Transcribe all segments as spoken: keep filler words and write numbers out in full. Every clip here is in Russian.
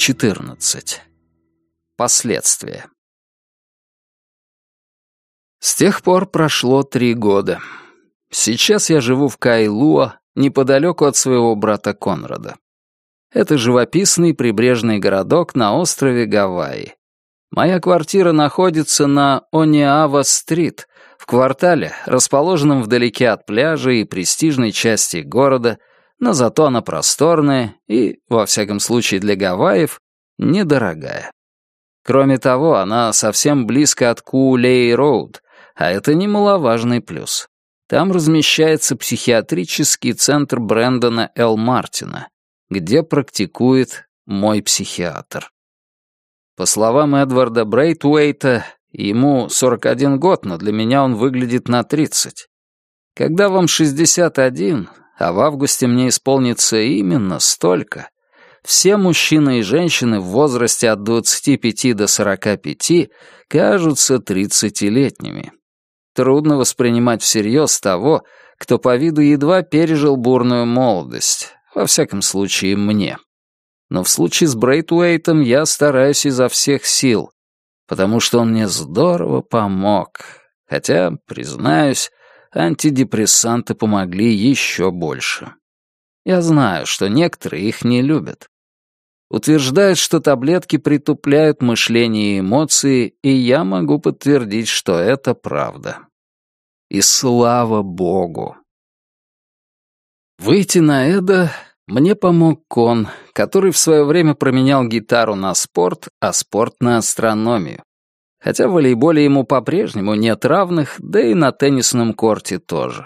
четырнадцать. Последствия. С тех пор прошло три года. Сейчас я живу в Каилуа, неподалеку от своего брата Конрада. Это живописный прибрежный городок на острове Гавайи. Моя квартира находится на Ониава-стрит, в квартале, расположенном вдалеке от пляжа и престижной части города, но зато она просторная и, во всяком случае для Гавайев, недорогая. Кроме того, она совсем близко от Куулей-роуд, а это немаловажный плюс. Там размещается психиатрический центр Брэндона Л. Мартина, где практикует мой психиатр. По словам Эдварда Брейтуэйта, ему сорок один год, но для меня он выглядит на тридцать. Когда вам шестьдесят один, а в августе мне исполнится именно столько, все мужчины и женщины в возрасте от двадцати пяти до сорока пяти кажутся тридцатилетними. Трудно воспринимать всерьез того, кто по виду едва пережил бурную молодость, во всяком случае мне. Но в случае с Брейтуэйтом я стараюсь изо всех сил, потому что он мне здорово помог, хотя, признаюсь, антидепрессанты помогли еще больше. Я знаю, что некоторые их не любят. Утверждают, что таблетки притупляют мышление и эмоции, и я могу подтвердить, что это правда. И слава богу! Выйти на Эда мне помог Кон, который в свое время променял гитару на спорт, а спорт на астрономию. Хотя в волейболе ему по-прежнему нет равных, да и на теннисном корте тоже.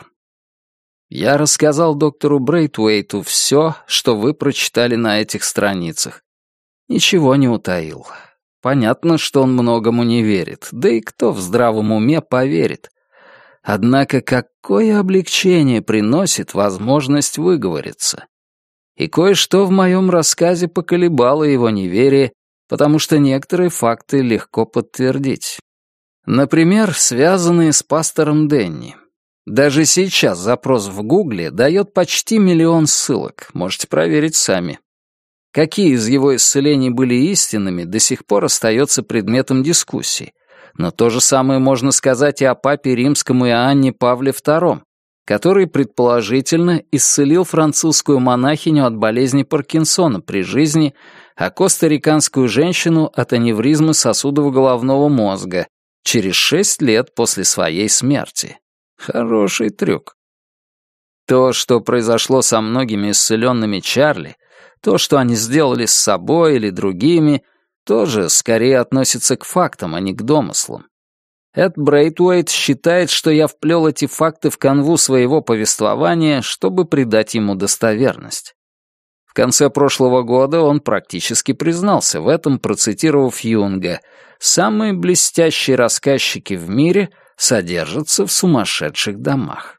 Я рассказал доктору Брейтуэйту все, что вы прочитали на этих страницах. Ничего не утаил. Понятно, что он многому не верит, да и кто в здравом уме поверит. Однако какое облегчение приносит возможность выговориться. И кое-что в моем рассказе поколебало его неверие, потому что некоторые факты легко подтвердить. Например, связанные с пастором Дэнни. Даже сейчас запрос в Гугле дает почти миллион ссылок, можете проверить сами. Какие из его исцелений были истинными, до сих пор остается предметом дискуссий. Но то же самое можно сказать и о папе Римском Иоанне Павле втором, который, предположительно, исцелил французскую монахиню от болезни Паркинсона при жизни, а костариканскую женщину от аневризмы сосудов головного мозга через шесть лет после своей смерти. Хороший трюк. То, что произошло со многими исцеленными Чарли, то, что они сделали с собой или другими, тоже скорее относится к фактам, а не к домыслам. Эд Брейтуэйт считает, что я вплел эти факты в канву своего повествования, чтобы придать ему достоверность. В конце прошлого года он практически признался в этом, процитировав Юнга: «Самые блестящие рассказчики в мире содержатся в сумасшедших домах».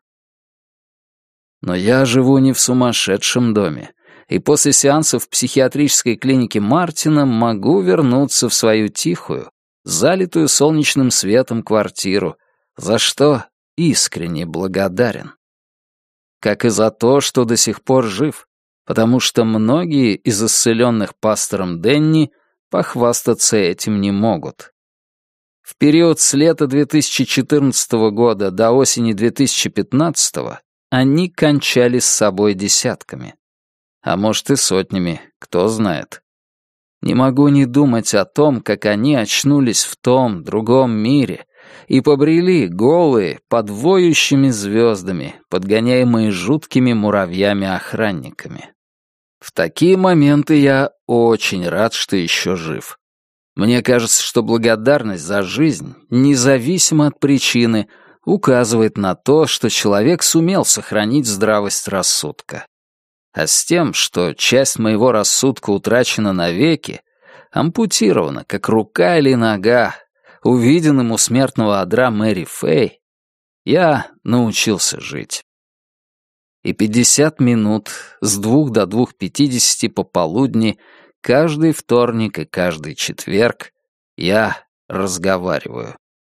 Но я живу не в сумасшедшем доме, и после сеансов в психиатрической клинике Мартина могу вернуться в свою тихую, залитую солнечным светом квартиру, за что искренне благодарен. Как и за то, что до сих пор жив, потому что многие из исцеленных пастором Дэнни похвастаться этим не могут. В период с лета две тысячи четырнадцатого года до осени две тысячи пятнадцатого они кончали с собой десятками. А может и сотнями, кто знает. Не могу не думать о том, как они очнулись в том, другом мире и побрели голые, под воющими звездами, подгоняемые жуткими муравьями-охранниками. В такие моменты я очень рад, что еще жив. Мне кажется, что благодарность за жизнь, независимо от причины, указывает на то, что человек сумел сохранить здравость рассудка. А с тем, что часть моего рассудка утрачена навеки, ампутирована, как рука или нога, увиденным у смертного одра Мэри Фэй, я научился жить. И пятьдесят минут с двух до двух пятидесяти пополудни каждый вторник и каждый четверг я разговариваю.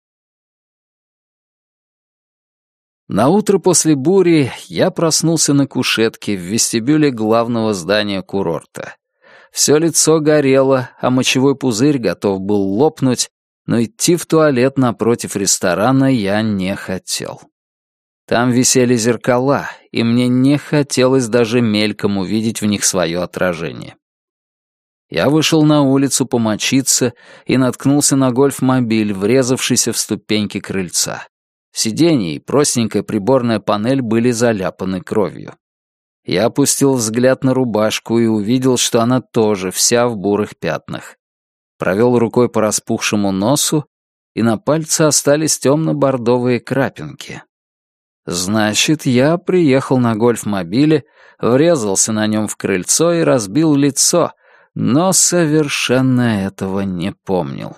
На утро после бури я проснулся на кушетке в вестибюле главного здания курорта. Все лицо горело, а мочевой пузырь готов был лопнуть, но идти в туалет напротив ресторана я не хотел. Там висели зеркала, и мне не хотелось даже мельком увидеть в них свое отражение. Я вышел на улицу помочиться и наткнулся на гольф-мобиль, врезавшийся в ступеньки крыльца. Сиденье и простенькая приборная панель были заляпаны кровью. Я опустил взгляд на рубашку и увидел, что она тоже вся в бурых пятнах. Провел рукой по распухшему носу, и на пальце остались темно-бордовые крапинки. Значит, я приехал на гольф-мобиле, врезался на нем в крыльцо и разбил лицо, но совершенно этого не помнил.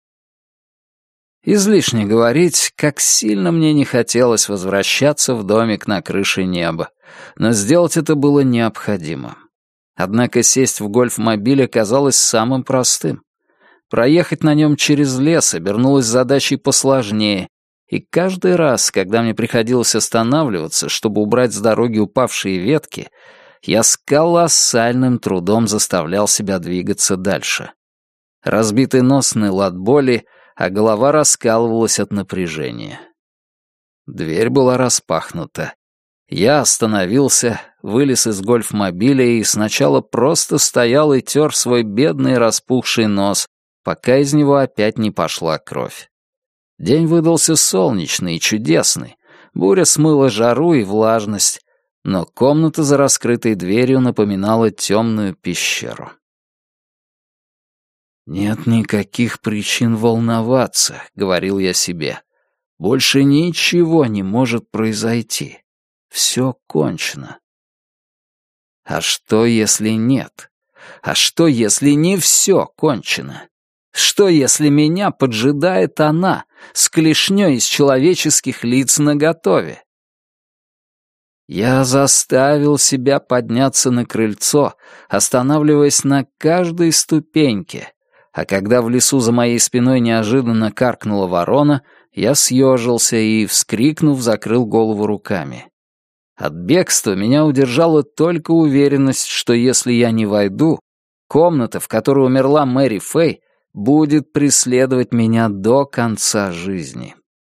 Излишне говорить, как сильно мне не хотелось возвращаться в домик на крыше неба, но сделать это было необходимо. Однако сесть в гольф-мобиль оказалось самым простым. Проехать на нем через лес обернулось задачей посложнее, и каждый раз, когда мне приходилось останавливаться, чтобы убрать с дороги упавшие ветки, я с колоссальным трудом заставлял себя двигаться дальше. Разбитый нос ныл от боли, а голова раскалывалась от напряжения. Дверь была распахнута. Я остановился, вылез из гольф-мобиля и сначала просто стоял и тер свой бедный распухший нос, пока из него опять не пошла кровь. День выдался солнечный и чудесный, буря смыла жару и влажность, но комната за раскрытой дверью напоминала темную пещеру. «Нет никаких причин волноваться», — говорил я себе. «Больше ничего не может произойти. Все кончено». А что, если нет? А что, если не все кончено? Что, если меня поджидает она с клешней из человеческих лиц наготове? Я заставил себя подняться на крыльцо, останавливаясь на каждой ступеньке, а когда в лесу за моей спиной неожиданно каркнула ворона, я съежился и, вскрикнув, закрыл голову руками. От бегства меня удержала только уверенность, что если я не войду, комната, в которой умерла Мэри Фэй, будет преследовать меня до конца жизни.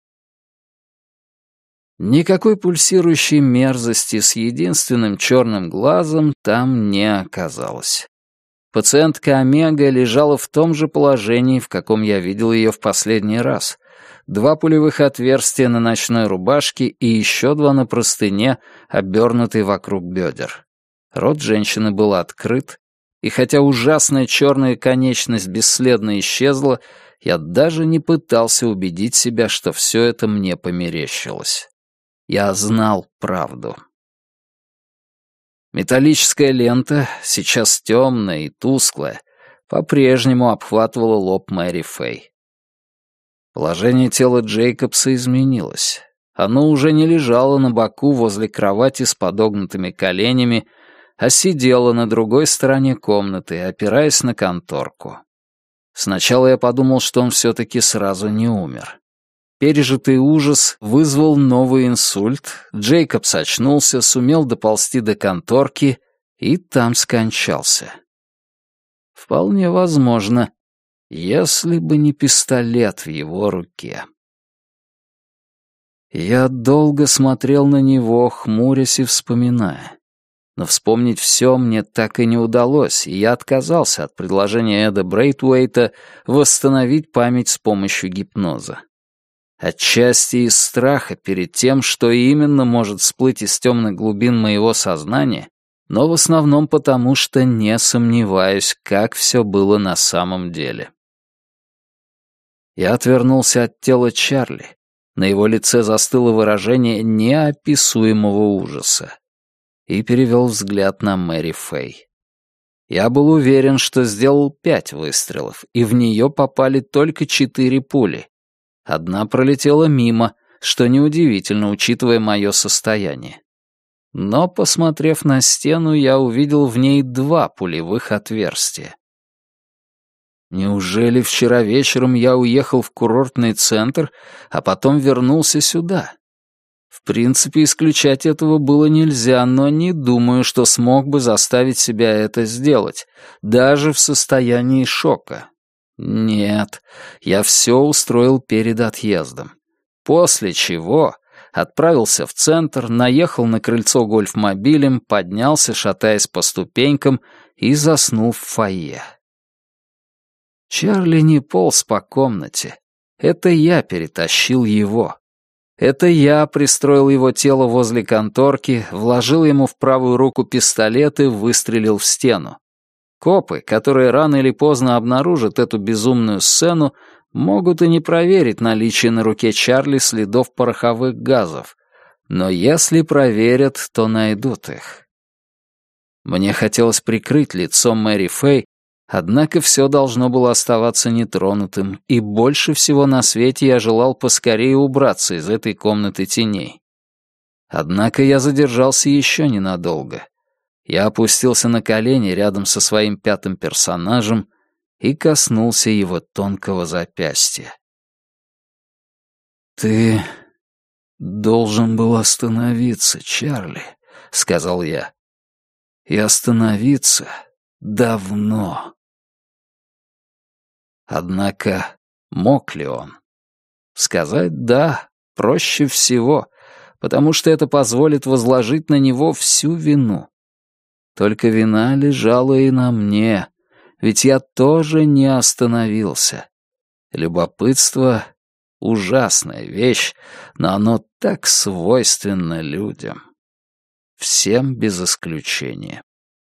Никакой пульсирующей мерзости с единственным черным глазом там не оказалось. Пациентка Омега лежала в том же положении, в каком я видел ее в последний раз. Два пулевых отверстия на ночной рубашке и еще два на простыне, обернутой вокруг бедер. Рот женщины был открыт, и хотя ужасная черная конечность бесследно исчезла, я даже не пытался убедить себя, что все это мне померещилось. Я знал правду. Металлическая лента, сейчас темная и тусклая, по-прежнему обхватывала лоб Мэри Фэй. Положение тела Джейкобса изменилось. Оно уже не лежало на боку возле кровати с подогнутыми коленями, а сидело на другой стороне комнаты, опираясь на конторку. Сначала я подумал, что он все-таки сразу не умер. Пережитый ужас вызвал новый инсульт, Джейкобс очнулся, сумел доползти до конторки и там скончался. Вполне возможно, если бы не пистолет в его руке. Я долго смотрел на него, хмурясь и вспоминая. Но вспомнить все мне так и не удалось, и я отказался от предложения Эда Брейтуэйта восстановить память с помощью гипноза. Отчасти из страха перед тем, что именно может всплыть из темных глубин моего сознания, но в основном потому, что не сомневаюсь, как все было на самом деле. Я отвернулся от тела Чарли. На его лице застыло выражение неописуемого ужаса. И перевел взгляд на Мэри Фэй. Я был уверен, что сделал пять выстрелов, и в нее попали только четыре пули. Одна пролетела мимо, что неудивительно, учитывая мое состояние. Но, посмотрев на стену, я увидел в ней два пулевых отверстия. Неужели вчера вечером я уехал в курортный центр, а потом вернулся сюда? В принципе, исключать этого было нельзя, но не думаю, что смог бы заставить себя это сделать, даже в состоянии шока. Нет, я все устроил перед отъездом. После чего отправился в центр, наехал на крыльцо гольфмобилем, поднялся, шатаясь по ступенькам, и заснул в фойе. Чарли не полз по комнате. Это я перетащил его. Это я пристроил его тело возле конторки, вложил ему в правую руку пистолет и выстрелил в стену. Копы, которые рано или поздно обнаружат эту безумную сцену, могут и не проверить наличие на руке Чарли следов пороховых газов, но если проверят, то найдут их. Мне хотелось прикрыть лицо Мэри Фэй, однако все должно было оставаться нетронутым, и больше всего на свете я желал поскорее убраться из этой комнаты теней. Однако я задержался еще ненадолго. Я опустился на колени рядом со своим пятым персонажем и коснулся его тонкого запястья. «Ты должен был остановиться, Чарли», — сказал я. «И остановиться давно». Однако мог ли он? Сказать «да» проще всего, потому что это позволит возложить на него всю вину. Только вина лежала и на мне, ведь я тоже не остановился. Любопытство — ужасная вещь, но оно так свойственно людям. Всем без исключения.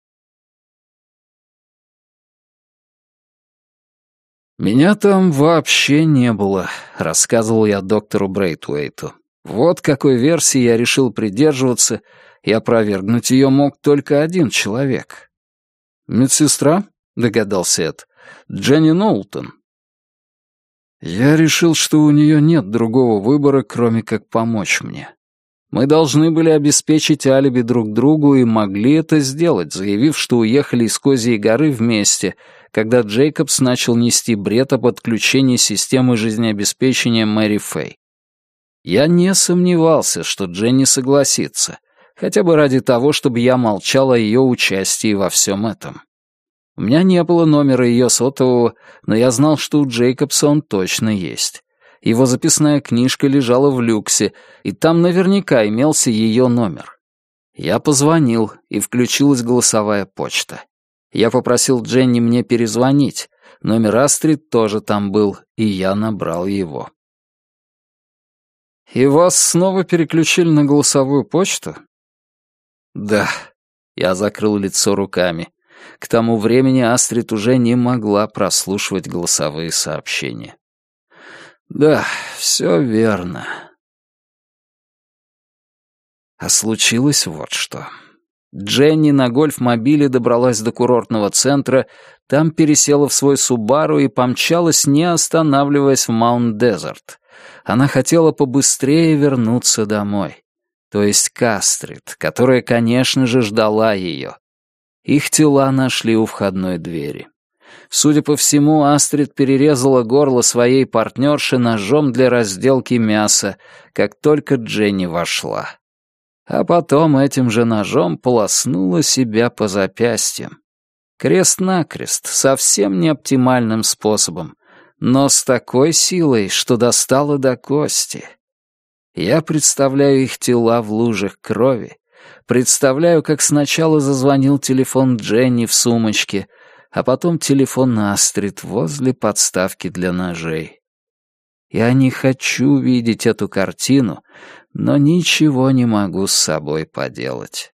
«Меня там вообще не было», — рассказывал я доктору Брейтуэйту. «Вот какой версии я решил придерживаться, и опровергнуть ее мог только один человек». «Медсестра?» — догадался Эд. «Дженни Ноултон». Я решил, что у нее нет другого выбора, кроме как помочь мне. Мы должны были обеспечить алиби друг другу и могли это сделать, заявив, что уехали из Козьей горы вместе, когда Джейкобс начал нести бред об отключении системы жизнеобеспечения Мэри Фэй. Я не сомневался, что Дженни согласится, хотя бы ради того, чтобы я молчал о ее участии во всем этом. У меня не было номера ее сотового, но я знал, что у Джейкобса он точно есть. Его записная книжка лежала в люксе, и там наверняка имелся ее номер. Я позвонил, и включилась голосовая почта. Я попросил Дженни мне перезвонить. Номер Астрид тоже там был, и я набрал его. «И вас снова переключили на голосовую почту?» «Да». Я закрыл лицо руками. К тому времени Астрид уже не могла прослушивать голосовые сообщения. «Да, все верно». А случилось вот что. Дженни на гольф-мобиле добралась до курортного центра, там пересела в свой Субару и помчалась, не останавливаясь, в Маунт-Дезерт. Она хотела побыстрее вернуться домой. То есть к Астрид, которая, конечно же, ждала ее. Их тела нашли у входной двери. Судя по всему, Астрид перерезала горло своей партнерши ножом для разделки мяса, как только Дженни вошла. А потом этим же ножом полоснула себя по запястьям. Крест-накрест, совсем не оптимальным способом, но с такой силой, что достала до кости. Я представляю их тела в лужах крови, представляю, как сначала зазвонил телефон Дженни в сумочке, а потом телефон Астрид возле подставки для ножей. Я не хочу видеть эту картину, но ничего не могу с собой поделать.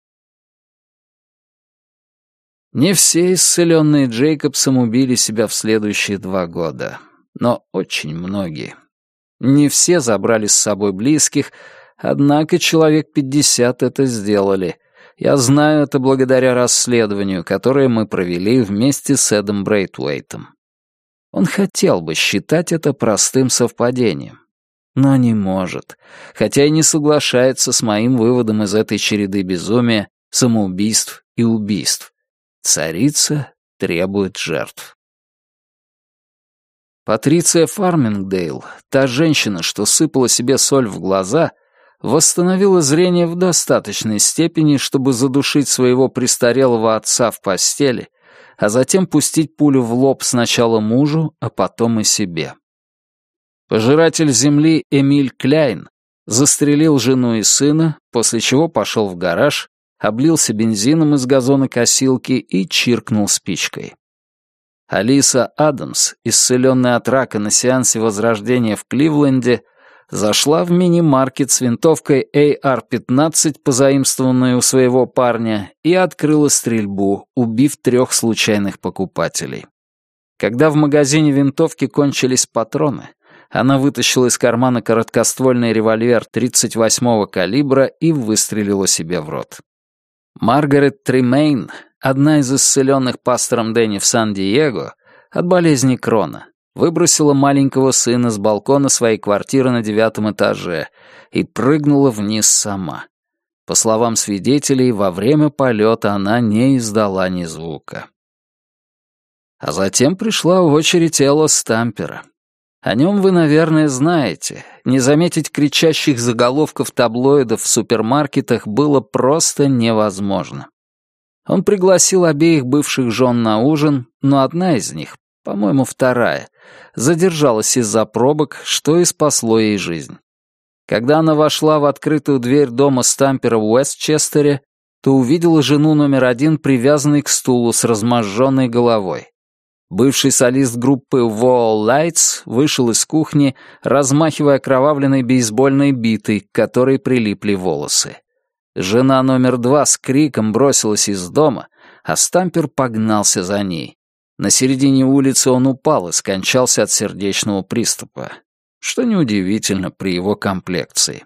Не все исцеленные Джейкобсом убили себя в следующие два года, но очень многие. Не все забрали с собой близких, однако человек пятьдесят это сделали. Я знаю это благодаря расследованию, которое мы провели вместе с Эдом Брейтуэйтом. Он хотел бы считать это простым совпадением, но не может, хотя и не соглашается с моим выводом из этой череды безумия, самоубийств и убийств. Царица требует жертв. Патриция Фармингдейл, та женщина, что сыпала себе соль в глаза, восстановила зрение в достаточной степени, чтобы задушить своего престарелого отца в постели, а затем пустить пулю в лоб сначала мужу, а потом и себе. Пожиратель земли Эмиль Кляйн застрелил жену и сына, после чего пошел в гараж, облился бензином из газонокосилки и чиркнул спичкой. Алиса Адамс, исцеленная от рака на сеансе возрождения в Кливленде, зашла в мини-маркет с винтовкой эй ар пятнадцать, позаимствованной у своего парня, и открыла стрельбу, убив трех случайных покупателей. Когда в магазине винтовки кончились патроны, она вытащила из кармана короткоствольный револьвер тридцать восьмого калибра и выстрелила себе в рот. Маргарет Тремейн, одна из исцеленных пастором Дэнни в Сан-Диего, от болезни Крона, выбросила маленького сына с балкона своей квартиры на девятом этаже и прыгнула вниз сама. По словам свидетелей, во время полета она не издала ни звука. А затем пришла очередь Элла Стампера. О нем вы, наверное, знаете. Не заметить кричащих заголовков таблоидов в супермаркетах было просто невозможно. Он пригласил обеих бывших жен на ужин, но одна из них, по-моему, вторая, задержалась из-за пробок, что и спасло ей жизнь. Когда она вошла в открытую дверь дома Стампера в Уэстчестере, то увидела жену номер один, привязанной к стулу с разможженной головой. Бывший солист группы Wall Lights вышел из кухни, размахивая окровавленной бейсбольной битой, к которой прилипли волосы. Жена номер два с криком бросилась из дома, а Стампер погнался за ней. На середине улицы он упал и скончался от сердечного приступа, что неудивительно при его комплекции.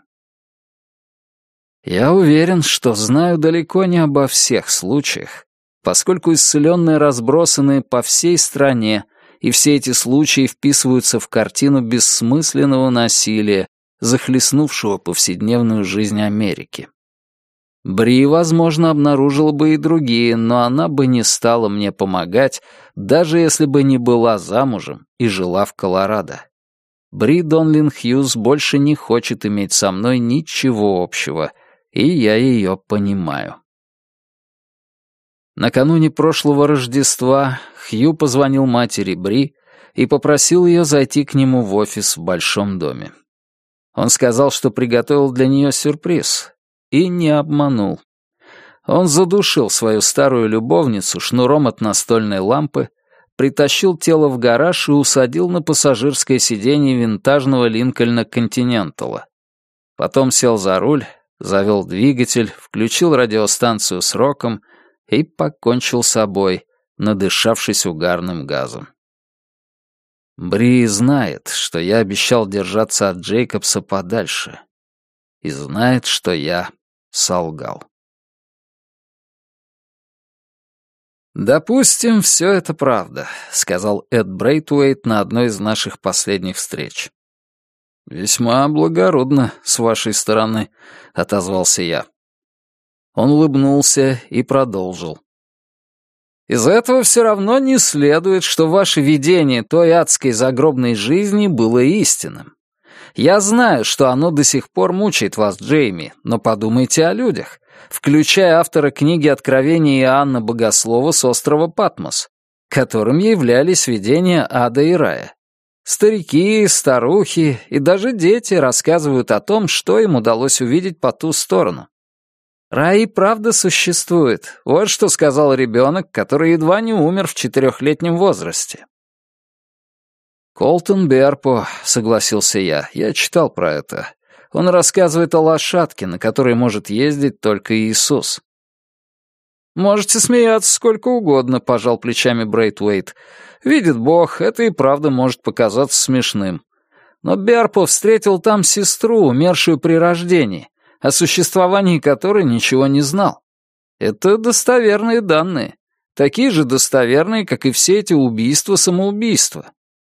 Я уверен, что знаю далеко не обо всех случаях, поскольку исцеленные разбросаны по всей стране, и все эти случаи вписываются в картину бессмысленного насилия, захлестнувшего повседневную жизнь Америки. Бри, возможно, обнаружила бы и другие, но она бы не стала мне помогать, даже если бы не была замужем и жила в Колорадо. Бри Донлин Хьюз больше не хочет иметь со мной ничего общего, и я ее понимаю. Накануне прошлого Рождества Хью позвонил матери Бри и попросил ее зайти к нему в офис в большом доме. Он сказал, что приготовил для нее сюрприз, и не обманул. Он задушил свою старую любовницу шнуром от настольной лампы, притащил тело в гараж и усадил на пассажирское сиденье винтажного Линкольна Континентала. Потом сел за руль, завел двигатель, включил радиостанцию с роком и покончил с собой, надышавшись угарным газом. Бри знает, что я обещал держаться от Джейкобса подальше, и знает, что я солгал. «Допустим, все это правда», — сказал Эд Брейтуэйт на одной из наших последних встреч. «Весьма благородно с вашей стороны», — отозвался я. Он улыбнулся и продолжил. «Из этого все равно не следует, что ваше видение той адской загробной жизни было истинным. Я знаю, что оно до сих пор мучает вас, Джейми, но подумайте о людях, включая автора книги «Откровение Иоанна Богослова с острова Патмос», которым являлись видения ада и рая. Старики, старухи и даже дети рассказывают о том, что им удалось увидеть по ту сторону. Рай и правда существует. Вот что сказал ребенок, который едва не умер в четырехлетнем возрасте. «Колтон Берпо», — согласился я, — я читал про это. Он рассказывает о лошадке, на которой может ездить только Иисус. «Можете смеяться сколько угодно», — пожал плечами Брейтуэйт. «Видит Бог, это и правда может показаться смешным. Но Берпо встретил там сестру, умершую при рождении, о существовании которой ничего не знал. Это достоверные данные, такие же достоверные, как и все эти убийства-самоубийства».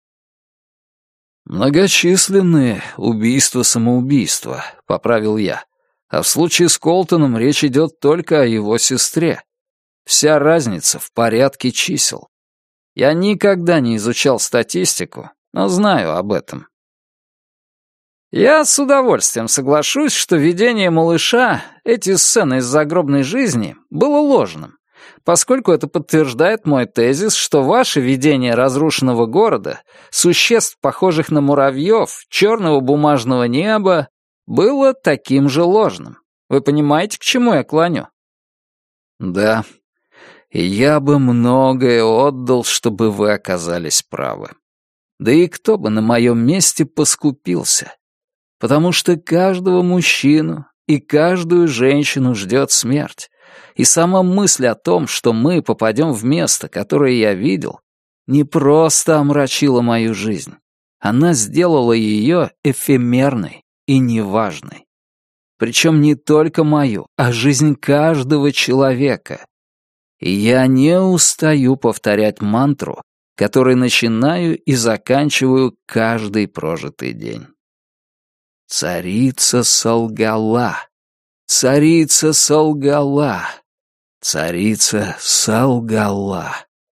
«Многочисленные убийства-самоубийства», — поправил я. «А в случае с Колтоном речь идет только о его сестре. Вся разница в порядке чисел. Я никогда не изучал статистику, но знаю об этом». Я с удовольствием соглашусь, что видение малыша, эти сцены из загробной жизни, было ложным, поскольку это подтверждает мой тезис, что ваше видение разрушенного города, существ, похожих на муравьев, черного бумажного неба, было таким же ложным. Вы понимаете, к чему я клоню? Да, и я бы многое отдал, чтобы вы оказались правы. Да и кто бы на моем месте поскупился? Потому что каждого мужчину и каждую женщину ждет смерть. И сама мысль о том, что мы попадем в место, которое я видел, не просто омрачила мою жизнь. Она сделала ее эфемерной и неважной. Причем не только мою, а жизнь каждого человека. И я не устаю повторять мантру, которой начинаю и заканчиваю каждый прожитый день. Царица солгала, царица солгала, царица солгала.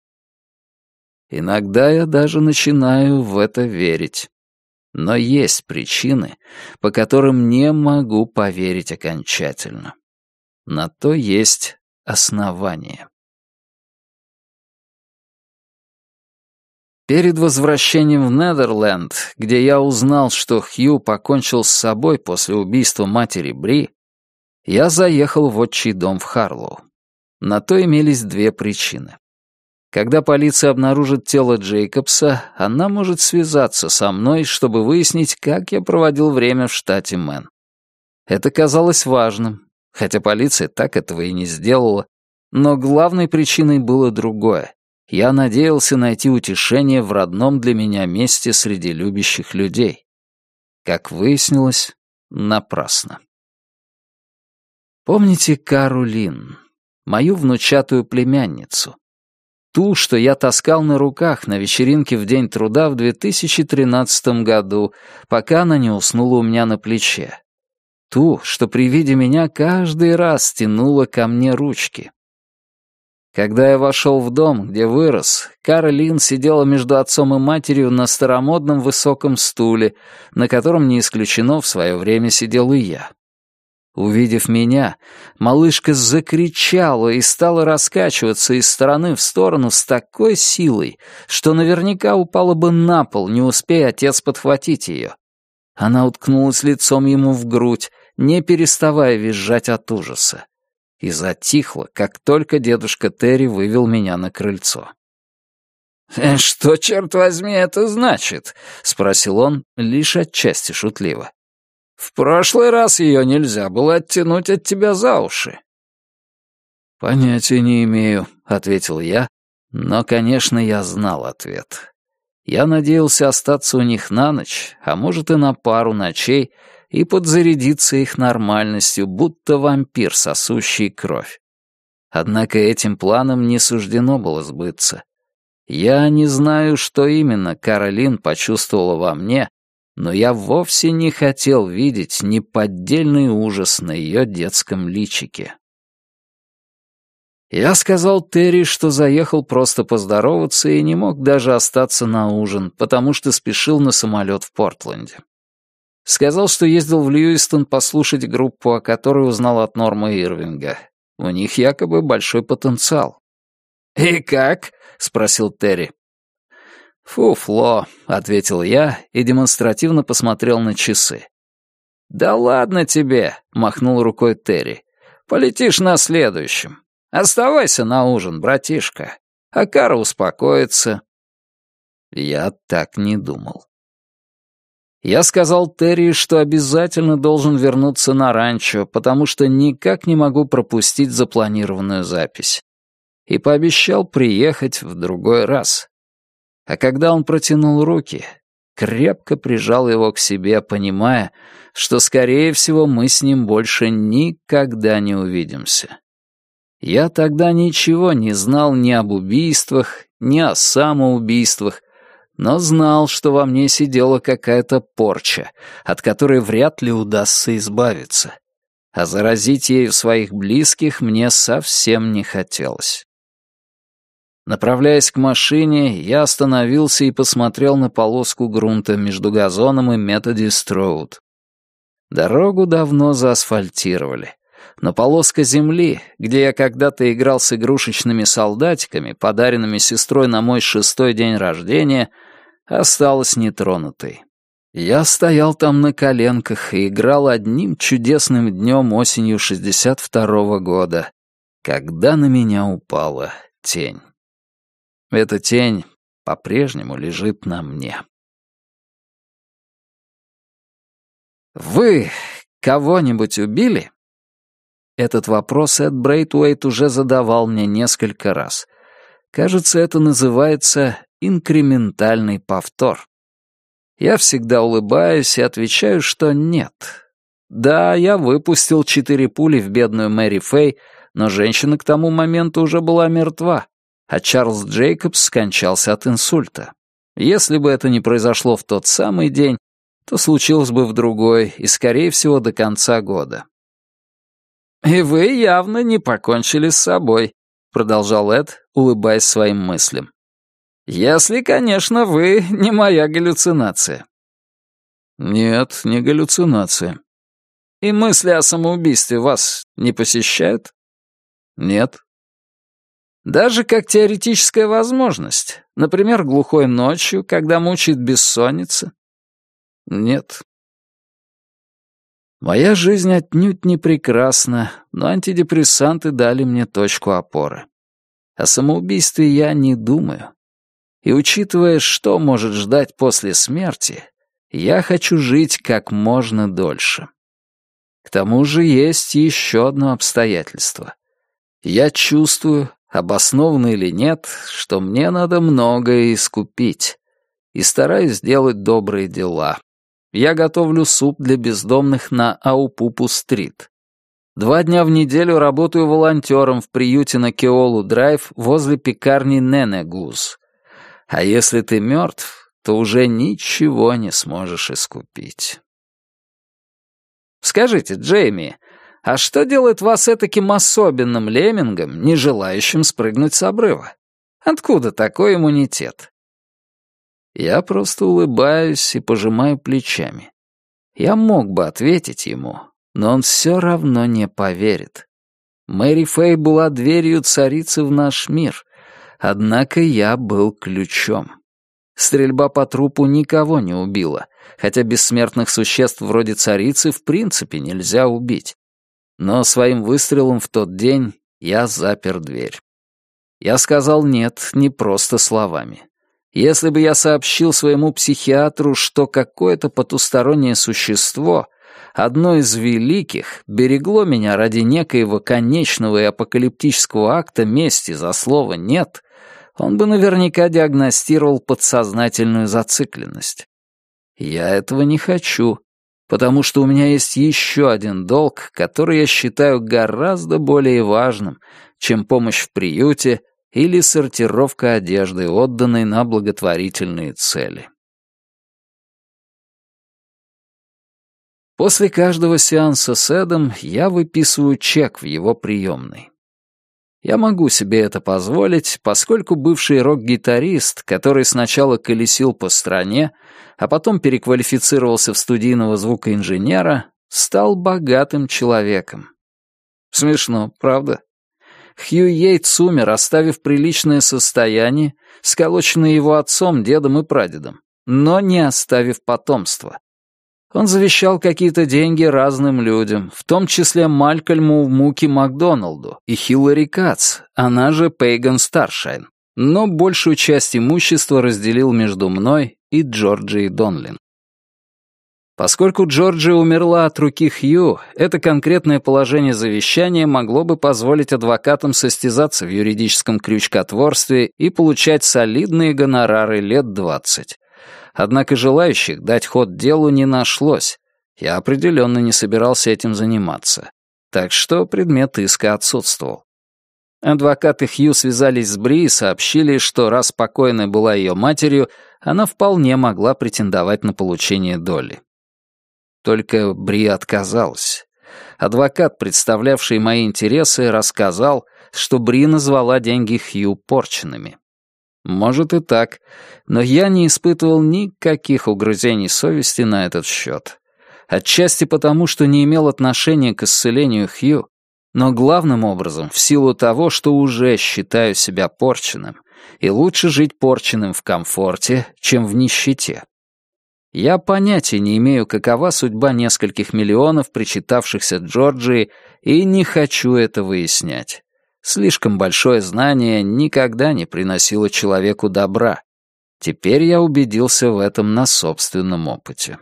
Иногда я даже начинаю в это верить. Но есть причины, по которым не могу поверить окончательно. На то есть основания. Перед возвращением в Нидерленд, где я узнал, что Хью покончил с собой после убийства матери Бри, я заехал в отчий дом в Харлоу. На то имелись две причины. Когда полиция обнаружит тело Джейкобса, она может связаться со мной, чтобы выяснить, как я проводил время в штате Мэн. Это казалось важным, хотя полиция так этого и не сделала, но главной причиной было другое. Я надеялся найти утешение в родном для меня месте среди любящих людей. Как выяснилось, напрасно. Помните Кару Лин, мою внучатую племянницу? Ту, что я таскал на руках на вечеринке в День труда в две тысячи тринадцатом году, пока она не уснула у меня на плече. Ту, что при виде меня каждый раз тянула ко мне ручки. Когда я вошел в дом, где вырос, Кара Лин сидела между отцом и матерью на старомодном высоком стуле, на котором, не исключено, в свое время сидел и я. Увидев меня, малышка закричала и стала раскачиваться из стороны в сторону с такой силой, что наверняка упала бы на пол, не успея отец подхватить ее. Она уткнулась лицом ему в грудь, не переставая визжать от ужаса. И затихла, как только дедушка Терри вывел меня на крыльцо. «Что, черт возьми, это значит?» — спросил он, лишь отчасти шутливо. «В прошлый раз ее нельзя было оттянуть от тебя за уши». «Понятия не имею», — ответил я, но, конечно, я знал ответ. Я надеялся остаться у них на ночь, а может и на пару ночей, и подзарядиться их нормальностью, будто вампир, сосущий кровь. Однако этим планам не суждено было сбыться. Я не знаю, что именно Кара Лин почувствовала во мне, но я вовсе не хотел видеть неподдельный ужас на ее детском личике. Я сказал Терри, что заехал просто поздороваться и не мог даже остаться на ужин, потому что спешил на самолет в Портленде. Сказал, что ездил в Льюистон послушать группу, о которой узнал от Норма Ирвинга. У них якобы большой потенциал. «И как?» — спросил Терри. «Фуфло», — ответил я и демонстративно посмотрел на часы. «Да ладно тебе», — махнул рукой Терри. «Полетишь на следующем. Оставайся на ужин, братишка. А Кара успокоится». Я так не думал. Я сказал Терри, что обязательно должен вернуться на ранчо, потому что никак не могу пропустить запланированную запись. И пообещал приехать в другой раз. А когда он протянул руки, крепко прижал его к себе, понимая, что, скорее всего, мы с ним больше никогда не увидимся. Я тогда ничего не знал ни об убийствах, ни о самоубийствах, но знал, что во мне сидела какая-то порча, от которой вряд ли удастся избавиться. А заразить ею своих близких мне совсем не хотелось. Направляясь к машине, я остановился и посмотрел на полоску грунта между газоном и Методист-Роуд. Дорогу давно заасфальтировали. Но полоска земли, где я когда-то играл с игрушечными солдатиками, подаренными сестрой на мой шестой день рождения, осталась нетронутой. Я стоял там на коленках и играл одним чудесным днем осенью шестьдесят второго года, когда на меня упала тень. Эта тень по-прежнему лежит на мне. «Вы кого-нибудь убили?» Этот вопрос Эд Брейтуэйт уже задавал мне несколько раз. Кажется, это называется инкрементальный повтор. Я всегда улыбаюсь и отвечаю, что нет. Да, я выпустил четыре пули в бедную Мэри Фэй, но женщина к тому моменту уже была мертва, а Чарльз Джейкобс скончался от инсульта. Если бы это не произошло в тот самый день, то случилось бы в другой и, скорее всего, до конца года. «И вы явно не покончили с собой», — продолжал Эд, улыбаясь своим мыслям. «Если, конечно, вы не моя галлюцинация». «Нет, не галлюцинация». «И мысли о самоубийстве вас не посещают?» «Нет». «Даже как теоретическая возможность? Например, глухой ночью, когда мучает бессонница?» «Нет». Моя жизнь отнюдь не прекрасна, но антидепрессанты дали мне точку опоры. О самоубийстве я не думаю. И учитывая, что может ждать после смерти, я хочу жить как можно дольше. К тому же есть еще одно обстоятельство. Я чувствую, обоснованно или нет, что мне надо многое искупить, и стараюсь делать добрые дела. Я готовлю суп для бездомных на Аупупу-стрит. Два дня в неделю работаю волонтером в приюте на Кеолу-драйв возле пекарни Ненегуз. А если ты мертв, то уже ничего не сможешь искупить. Скажите, Джейми, а что делает вас этаким особенным леммингом, не желающим спрыгнуть с обрыва? Откуда такой иммунитет? Я просто улыбаюсь и пожимаю плечами. Я мог бы ответить ему, но он все равно не поверит. Мэри Фэй была дверью царицы в наш мир, однако я был ключом. Стрельба по трупу никого не убила, хотя бессмертных существ вроде царицы в принципе нельзя убить. Но своим выстрелом в тот день я запер дверь. Я сказал «нет» не просто словами. Если бы я сообщил своему психиатру, что какое-то потустороннее существо, одно из великих, берегло меня ради некоего конечного и апокалиптического акта мести за слово «нет», он бы наверняка диагностировал подсознательную зацикленность. Я этого не хочу, потому что у меня есть еще один долг, который я считаю гораздо более важным, чем помощь в приюте или сортировка одежды, отданной на благотворительные цели. После каждого сеанса с Эдом я выписываю чек в его приемной. Я могу себе это позволить, поскольку бывший рок-гитарист, который сначала колесил по стране, а потом переквалифицировался в студийного звукоинженера, стал богатым человеком. Смешно, правда? Хью Йейтс умер, оставив приличное состояние, сколоченное его отцом, дедом и прадедом, но не оставив потомства. Он завещал какие-то деньги разным людям, в том числе Малькольму Муки Макдоналду и Хиллари Кац, она же Пейган Старшайн, но большую часть имущества разделил между мной и Джорджией Донлин. Поскольку Джорджия умерла от руки Хью, это конкретное положение завещания могло бы позволить адвокатам состязаться в юридическом крючкотворстве и получать солидные гонорары лет двадцать. Однако желающих дать ход делу не нашлось. Я определенно не собирался этим заниматься. Так что предмет иска отсутствовал. Адвокаты Хью связались с Бри и сообщили, что раз покойная была ее матерью, она вполне могла претендовать на получение доли. Только Бри отказалась. Адвокат, представлявший мои интересы, рассказал, что Бри назвала деньги Хью порченными. Может и так, но я не испытывал никаких угрызений совести на этот счет. Отчасти потому, что не имел отношения к исцелению Хью, но главным образом в силу того, что уже считаю себя порченным, и лучше жить порченным в комфорте, чем в нищете. Я понятия не имею, какова судьба нескольких миллионов, причитавшихся Джорджии, и не хочу это выяснять. Слишком большое знание никогда не приносило человеку добра. Теперь я убедился в этом на собственном опыте.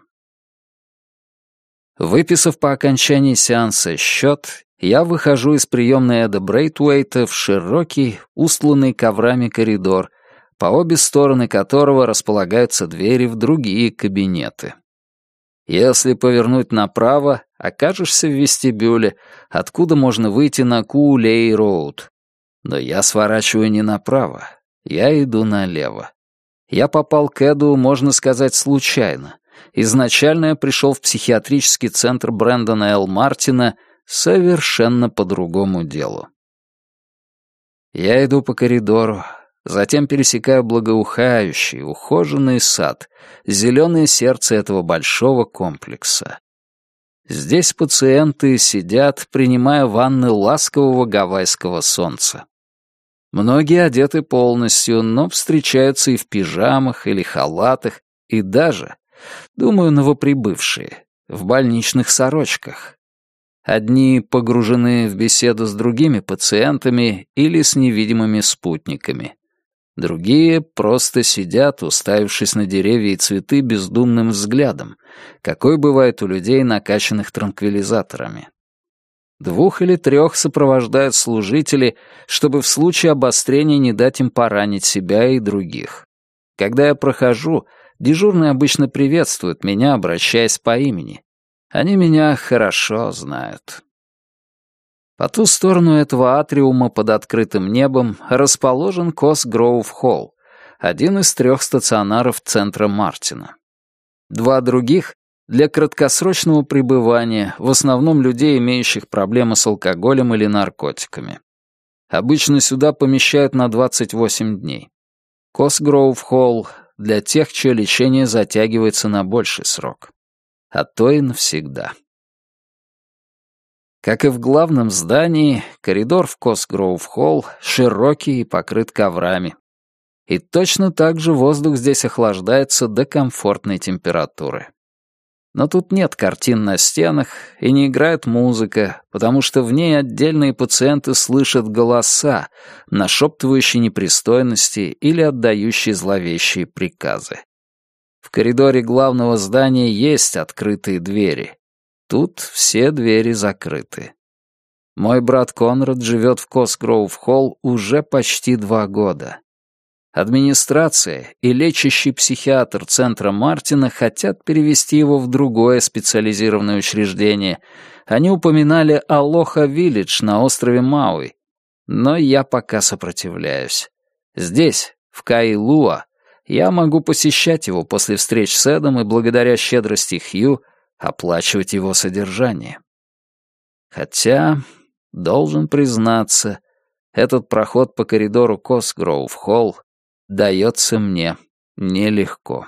Выписав по окончании сеанса счет, я выхожу из приемной Эда Брейтуэйта в широкий, устланный коврами коридор, по обе стороны которого располагаются двери в другие кабинеты. Если повернуть направо, окажешься в вестибюле, откуда можно выйти на Куулей-роуд. Но я сворачиваю не направо, я иду налево. Я попал к Эду, можно сказать, случайно. Изначально я пришел в психиатрический центр Брэндона Л. Мартина совершенно по другому делу. Я иду по коридору, затем пересекаю благоухающий, ухоженный сад, зеленое сердце этого большого комплекса. Здесь пациенты сидят, принимая ванны ласкового гавайского солнца. Многие одеты полностью, но встречаются и в пижамах или халатах, и даже, думаю, новоприбывшие, в больничных сорочках. Одни погружены в беседу с другими пациентами или с невидимыми спутниками. Другие просто сидят, уставившись на деревья и цветы бездумным взглядом, какой бывает у людей, накачанных транквилизаторами. Двух или трех сопровождают служители, чтобы в случае обострения не дать им поранить себя и других. Когда я прохожу, дежурные обычно приветствуют меня, обращаясь по имени. Они меня хорошо знают. По ту сторону этого атриума под открытым небом расположен Косгроув-холл, один из трех стационаров центра Мартина. Два других — для краткосрочного пребывания, в основном людей, имеющих проблемы с алкоголем или наркотиками. Обычно сюда помещают на двадцать восемь дней. Косгроув-холл — для тех, чье лечение затягивается на больший срок. А то и навсегда. Как и в главном здании, коридор в Косгроув-холл широкий и покрыт коврами. И точно так же воздух здесь охлаждается до комфортной температуры. Но тут нет картин на стенах и не играет музыка, потому что в ней отдельные пациенты слышат голоса, нашептывающие непристойности или отдающие зловещие приказы. В коридоре главного здания есть открытые двери. Тут все двери закрыты. Мой брат Конрад живет в Косгроув-холл уже почти два года. Администрация и лечащий психиатр центра Мартина хотят перевести его в другое специализированное учреждение. Они упоминали Алоха-Виллидж на острове Мауи. Но я пока сопротивляюсь. Здесь, в Каилуа, я могу посещать его после встреч с Эдом и благодаря щедрости Хью оплачивать его содержание. Хотя, должен признаться, этот проход по коридору Косгроув-холл дается мне нелегко.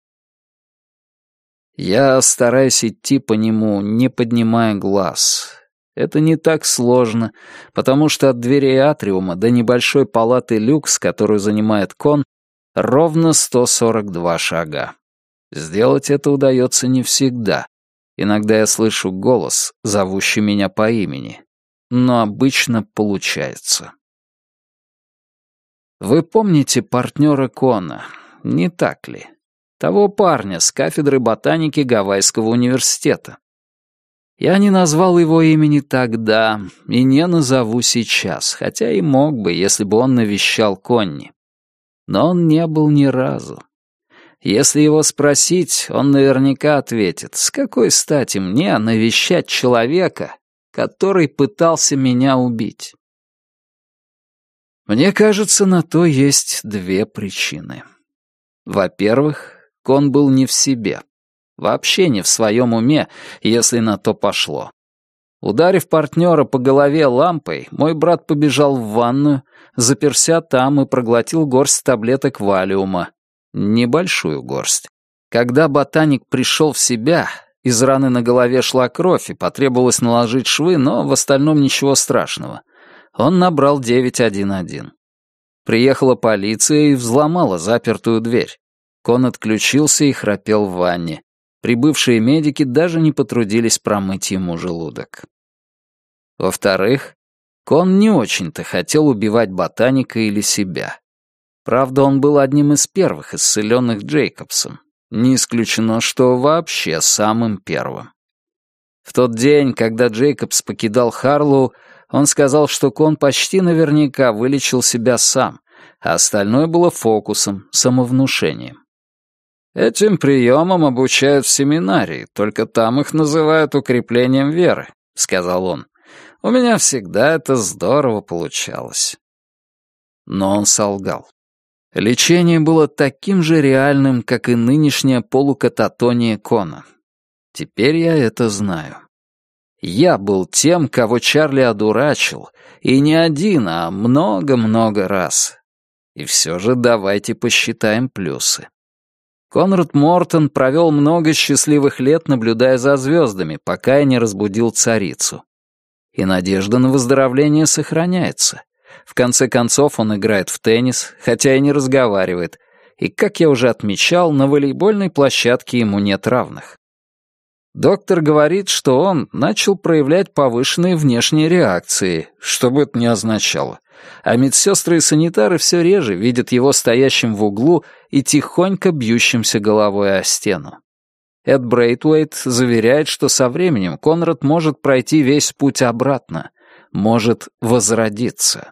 Я стараюсь идти по нему, не поднимая глаз. Это не так сложно, потому что от дверей атриума до небольшой палаты люкс, которую занимает Кон, ровно сто сорок два шага. Сделать это удается не всегда. Иногда я слышу голос, зовущий меня по имени, но обычно получается. Вы помните партнера Кона, не так ли? Того парня с кафедры ботаники Гавайского университета. Я не назвал его имени тогда и не назову сейчас, хотя и мог бы, если бы он навещал Конни. Но он не был ни разу. Если его спросить, он наверняка ответит, с какой стати мне навещать человека, который пытался меня убить? Мне кажется, на то есть две причины. Во-первых, Кон был не в себе. Вообще не в своем уме, если на то пошло. Ударив партнера по голове лампой, мой брат побежал в ванную, заперся там и проглотил горсть таблеток валиума. Небольшую горсть. Когда ботаник пришел в себя, Из раны на голове шла кровь, и потребовалось наложить швы, но в остальном ничего страшного. Он набрал девять один один. Приехала полиция и взломала запертую дверь. Кон отключился и храпел в ванне. Прибывшие медики даже не потрудились промыть ему желудок. Во-вторых, Кон не очень-то хотел убивать ботаника или себя. Правда, он был одним из первых исцеленных Джейкобсом. Не исключено, что вообще самым первым. В тот день, когда Джейкобс покидал Харлоу, он сказал, что Кон почти наверняка вылечил себя сам, а остальное было фокусом, самовнушением. «Этим приемам обучают в семинарии, только там их называют укреплением веры», — сказал он. «У меня всегда это здорово получалось». Но он солгал. Лечение было таким же реальным, как и нынешняя полукататония Кона. Теперь я это знаю. Я был тем, кого Чарли одурачил, и не один, а много-много раз. И все же давайте посчитаем плюсы. Конрад Мортон провел много счастливых лет, наблюдая за звездами, пока я не разбудил царицу. И надежда на выздоровление сохраняется. В конце концов он играет в теннис, хотя и не разговаривает, и, как я уже отмечал, на волейбольной площадке ему нет равных. Доктор говорит, что он начал проявлять повышенные внешние реакции, что бы это ни означало, а медсестры и санитары все реже видят его стоящим в углу и тихонько бьющимся головой о стену. Эд Брейтвейт заверяет, что со временем Конрад может пройти весь путь обратно, может возродиться.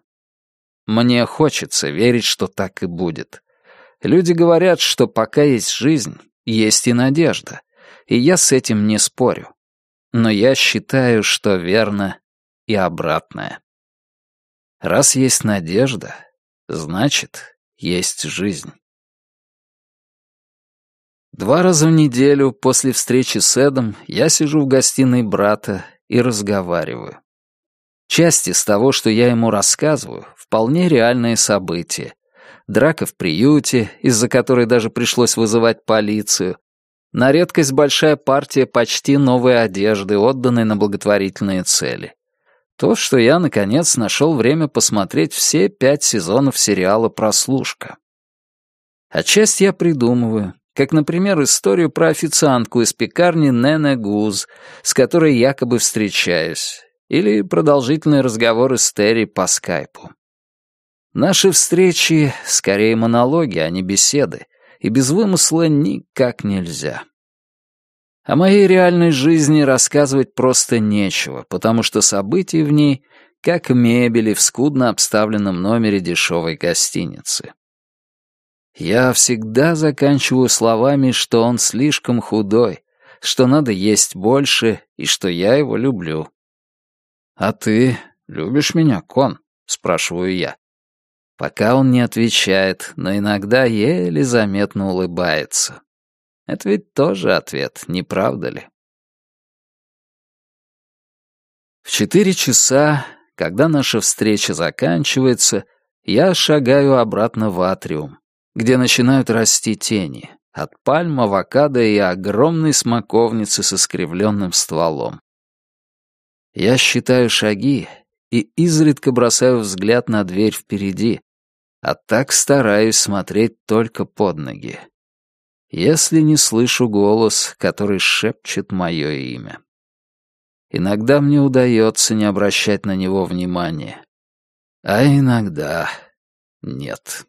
Мне хочется верить, что так и будет. Люди говорят, что пока есть жизнь, есть и надежда, и я с этим не спорю. Но я считаю, что верно и обратное. Раз есть надежда, значит, есть жизнь. Два раза в неделю после встречи с Эдом я сижу в гостиной брата и разговариваю. Часть из того, что я ему рассказываю, вполне реальные события. Драка в приюте, из-за которой даже пришлось вызывать полицию. На редкость большая партия почти новой одежды, отданной на благотворительные цели. То, что я, наконец, нашел время посмотреть все пять сезонов сериала «Прослушка». А часть я придумываю, как, например, историю про официантку из пекарни Нене Гуз, с которой якобы встречаюсь, или продолжительные разговоры с Терри по скайпу. Наши встречи — скорее монологи, а не беседы, и без вымысла никак нельзя. О моей реальной жизни рассказывать просто нечего, потому что событий в ней как мебели в скудно обставленном номере дешевой гостиницы. Я всегда заканчиваю словами, что он слишком худой, что надо есть больше и что я его люблю. «А ты любишь меня, Кон?» — спрашиваю я. Пока он не отвечает, но иногда еле заметно улыбается. Это ведь тоже ответ, не правда ли? В четыре часа, когда наша встреча заканчивается, я шагаю обратно в атриум, где начинают расти тени от пальм, авокадо и огромной смоковницы с искривленным стволом. Я считаю шаги и изредка бросаю взгляд на дверь впереди, а так стараюсь смотреть только под ноги. Если не слышу голос, который шепчет мое имя. Иногда мне удается не обращать на него внимания, а иногда нет.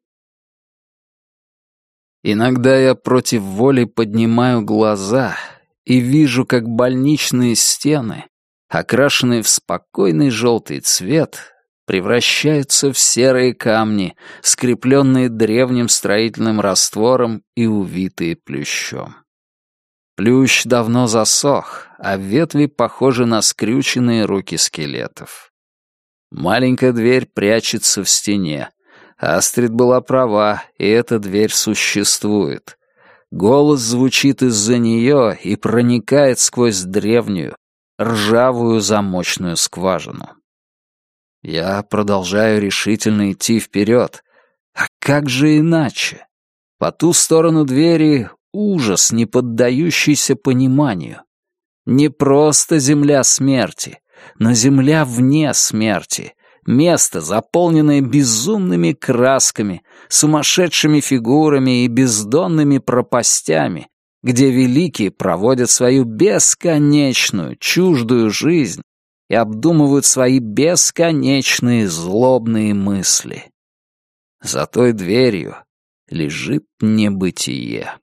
Иногда я против воли поднимаю глаза и вижу, как больничные стены, окрашенные в спокойный желтый цвет, превращаются в серые камни, скрепленные древним строительным раствором и увитые плющом. Плющ давно засох, а ветви похожи на скрюченные руки скелетов. Маленькая дверь прячется в стене. Астрид была права, и эта дверь существует. Голос звучит из-за нее и проникает сквозь древнюю, ржавую замочную скважину. Я продолжаю решительно идти вперед. А как же иначе? По ту сторону двери ужас, не поддающийся пониманию. Не просто земля смерти, но земля вне смерти. Место, заполненное безумными красками, сумасшедшими фигурами и бездонными пропастями, где великие проводят свою бесконечную, чуждую жизнь и обдумывают свои бесконечные злобные мысли. За той дверью лежит небытие.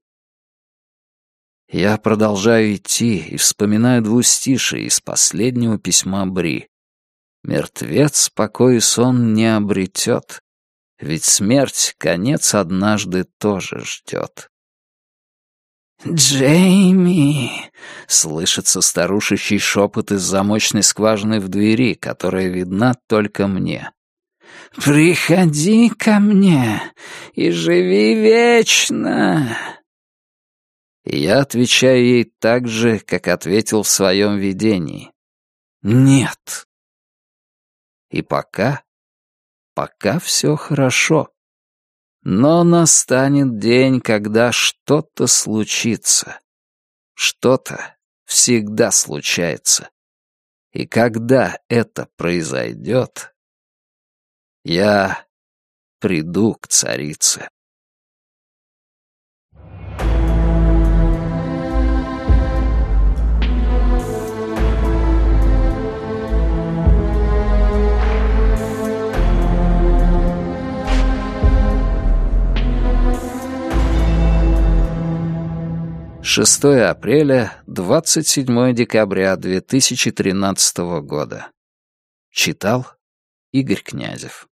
Я продолжаю идти и вспоминаю двустишие из последнего письма Бри. Мертвец покой и сон не обретет, ведь смерть конец однажды тоже ждет. «Джейми!» — слышится старушечий шепот из замочной скважины в двери, которая видна только мне. «Приходи ко мне и живи вечно!» И я отвечаю ей так же, как ответил в своем видении. «Нет!» И пока, пока все хорошо. Но настанет день, когда что-то случится. Что-то всегда случается. И когда это произойдет, я приду к царице. шестое апреля, двадцать седьмое декабря две тысячи тринадцатого года. Читал Игорь Князев.